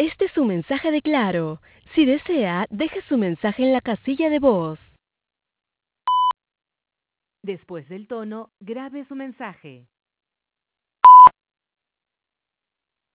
Este es su mensaje de Claro. Si desea, deje su mensaje en la casilla de voz. Después del tono, grabe su mensaje.